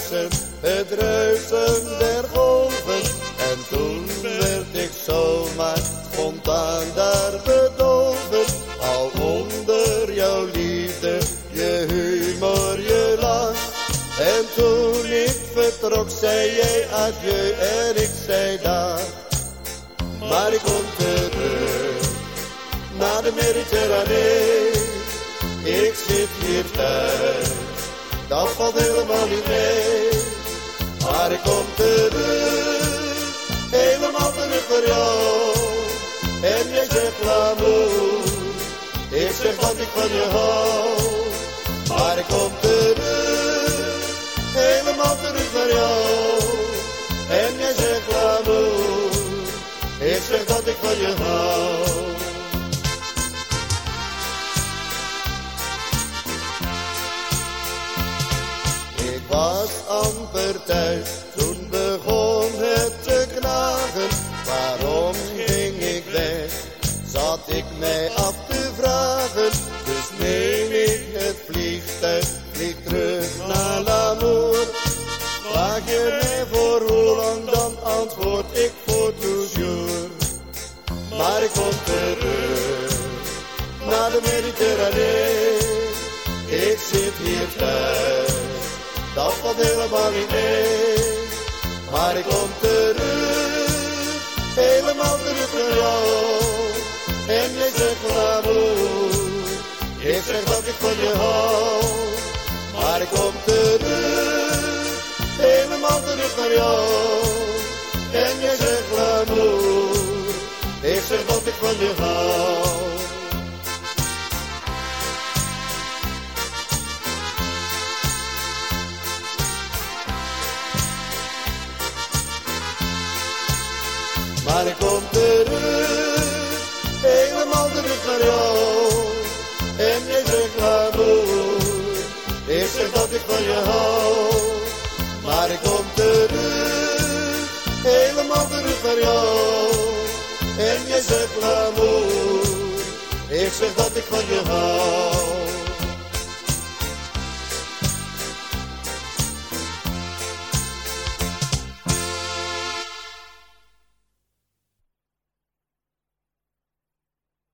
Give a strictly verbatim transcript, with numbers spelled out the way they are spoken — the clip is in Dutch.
ruisen, het ruisen der golven. En toen werd ik zomaar spontaan daar bedolven. Al onder jouw liefde, je humor, je lach. En toen ik vertrok, zei jij adieu en ik zei dag. Maar ik kom terug naar de Mediterranee. Ik zit hier thuis, dat valt helemaal niet mee. Maar ik kom terug, helemaal terug voor jou. En jij zegt l'amour, ik zeg dat ik van je hou. Maar ik kom terug, helemaal terug voor jou. En jij zegt l'amour, ik zeg dat ik van je hou. Ik was amper thuis, toen begon het te knagen. Waarom ging ik weg, zat ik mij af te vragen. Dus neem ik het vliegtuig, vlieg terug naar l'amour. Vraag je mij voor hoe lang, dan antwoord ik voor toujours. Maar ik kom terug naar de Mediterranee. Ik zit hier thuis, dat valt helemaal niet mee. Maar ik kom terug, helemaal terug voor jou. En jij zegt l'amour, ik zeg dat ik van je hou. Maar ik kom terug, helemaal terug naar jou. En jij zegt l'amour, ik zeg dat ik van je hou. Maar ik kom terug, helemaal terug naar jou. En jij zegt l'amour, ik zeg dat ik van je hou. Maar ik kom terug, helemaal terug naar jou. En jij zegt l'amour, ik zeg dat ik van je